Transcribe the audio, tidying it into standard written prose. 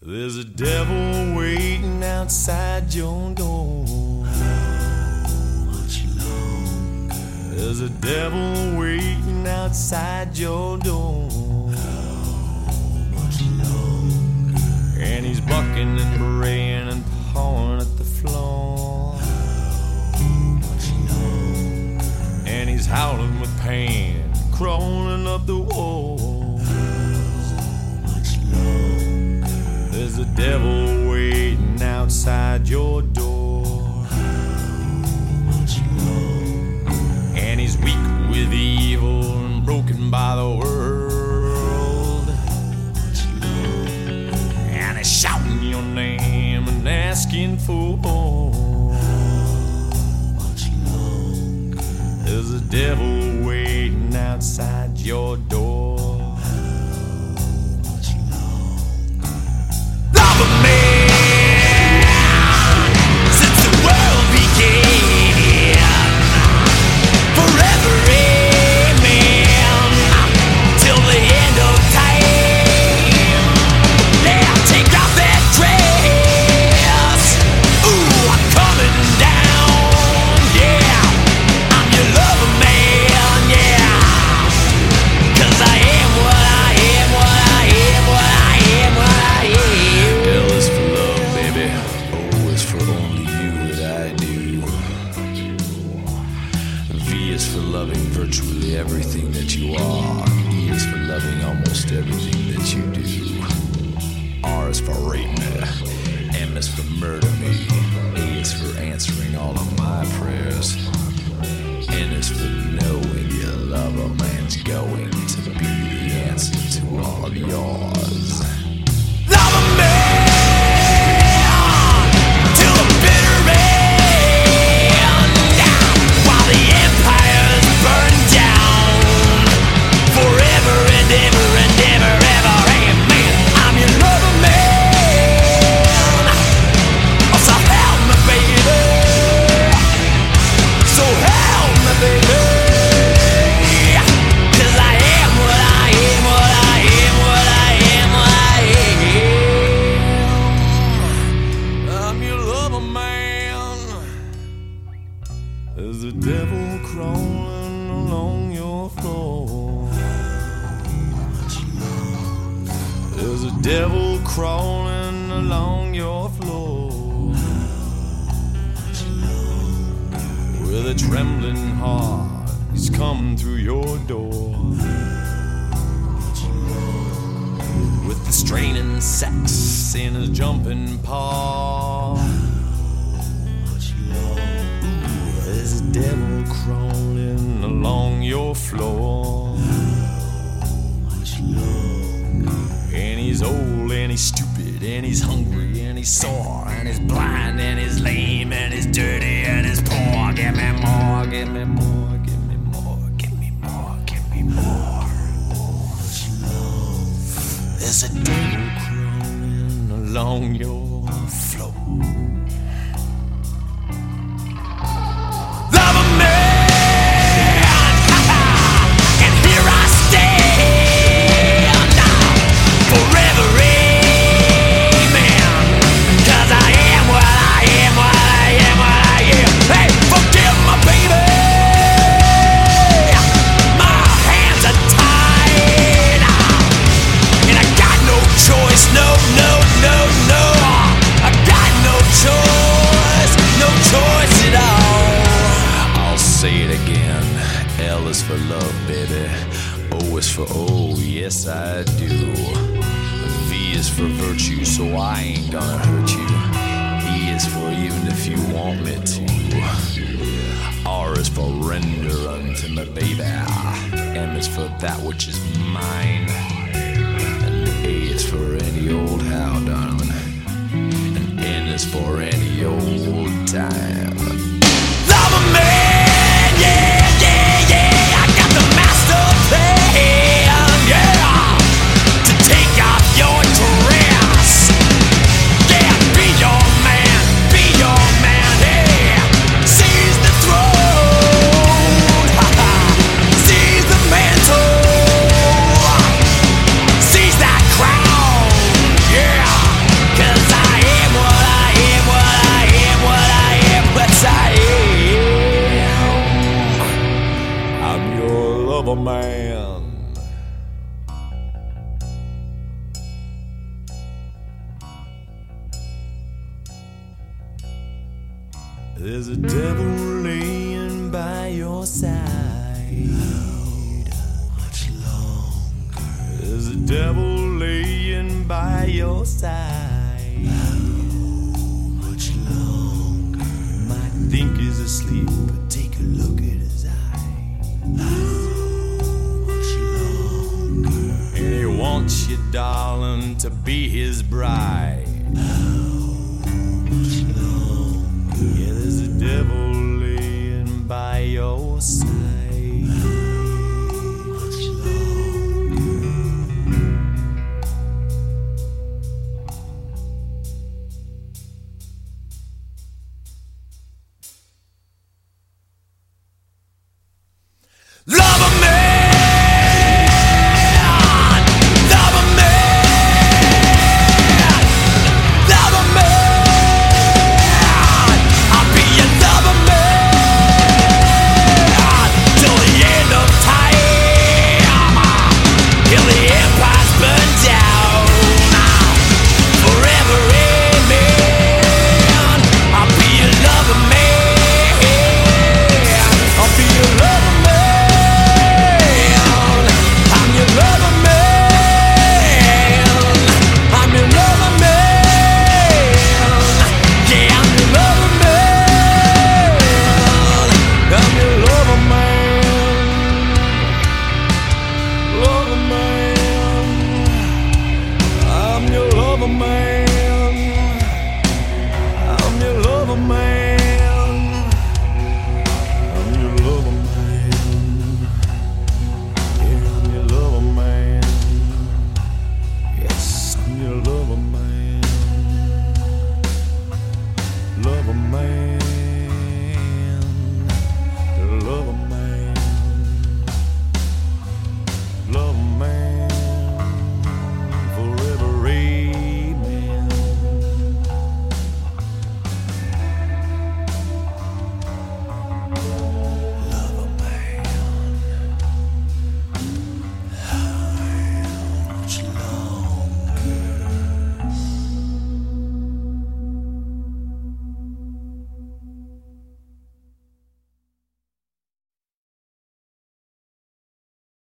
There's a devil waiting outside your door. How much longer? There's a devil waiting outside your door. How much longer? And he's bucking and braying and pawing at the floor. How much longer? And he's howling with pain, crawling up the wall. There's a devil waiting outside your door. And he's weak with evil and broken by the world. And he's shouting your name and asking for more. There's a devil waiting outside your door. Virtually everything that you are. E is for loving almost everything that you do. R is for rape me. M is for murder me. A is for answering all of my prayers. N is for knowing your love a man's going to be the answer to all of yours. Love a man till the bitter end, while the empires burn down forever and ever and ever, ever. Amen. I'm your lover man. Oh, so help me, baby. So help me, baby. 'Cause I am what I am, what I am, what I am, what I am. I'm your lover man. There's a devil crawling along your floor. There's a devil crawling along your floor. With a trembling heart, he's come through your door. With the straining sex in his jumping paw. There's a devil crawling along your floor. And he's old and he's stupid and he's hungry and he's sore and he's blind and he's lame and he's dirty and he's poor. Give me more, give me more, give me more, give me more, give me more. There's a devil crawling along your floor. L is for love, baby. O is for oh, yes I do. V is for virtue, so I ain't gonna hurt you. E is for even if you want me to. R is for render unto me, baby. M is for that which is mine. And A is for any old how, darling. And N is for any old time. Love a man, yeah. There's a devil laying by your side. How much longer? There's a devil laying by your side. How much longer? Might think he's asleep, but take a look at his eye. How much longer? And he wants you, darling, to be his bride. How much